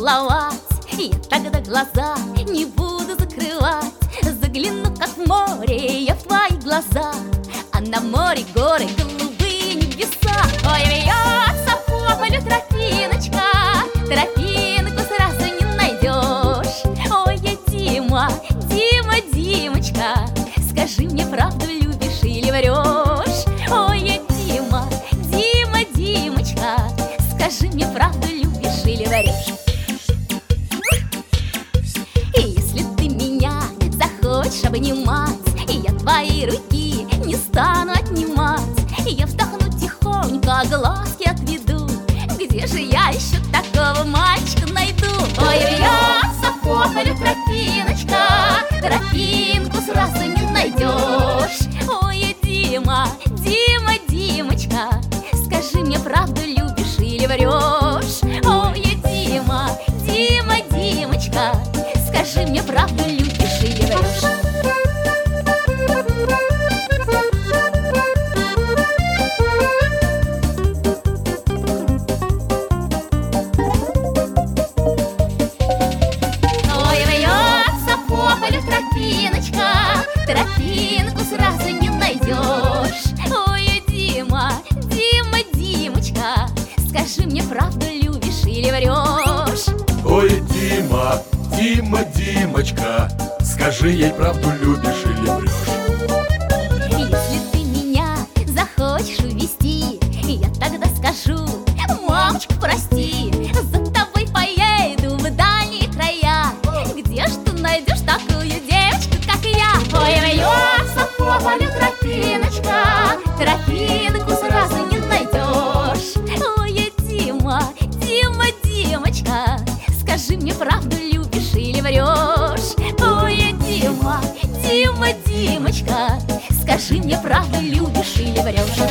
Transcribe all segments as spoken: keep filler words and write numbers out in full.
поцеловать, я тогда глаза не буду закрывать. Загляну, как в море, я в твои глаза, а на море горы, голубые небеса. Ой, вьется по полю тропиночка, тропинку сразу не найдешь. Ой, я Дима, Дима, Димочка, скажи мне, правду любишь или врешь? Ой, я Дима, Дима, Димочка, скажи мне, правду любишь или врешь? И если ты меня захочешь обнимать, и я твои руки не стану отнимать, я вздохну тихонько, глазки отведу. Где же я еще такого мальчика найду? Ой, вьется по полю тропиночка, тропинку сразу не найдешь. Ой, я Дима, Дима, Димочка, скажи мне, правду любишь или врешь? Ой, я Дима, Дима, Димочка, скажи мне, правду любишь или врешь? Тропиночка, тропинку сразу не найдешь. Ой, Дима, Дима, Димочка, скажи мне, правду любишь или врешь? Ой, Дима, Дима, Димочка, скажи ей, правду любишь или врешь? Если ты меня захочешь увести, я тогда скажу: мамочка, прости, за тобой поеду в дальние края. Где ж ты найдешь такую девочку, как я? Ой, вьется по полю тропиночка, тропинку сразу не найдешь. Ой, я Дима, Дима, Димочка, скажи мне, правду любишь или врешь? Ой, я Дима, Дима, Димочка, скажи мне, правду любишь или врешь?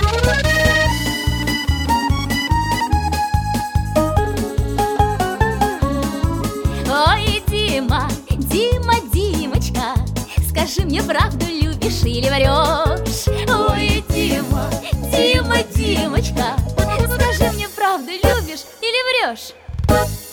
Ой, Дима, Дима, Димочка, скажи мне, правду любишь или врешь? Ой, Дима, Дима, Димочка, скажи мне, правду любишь или врешь?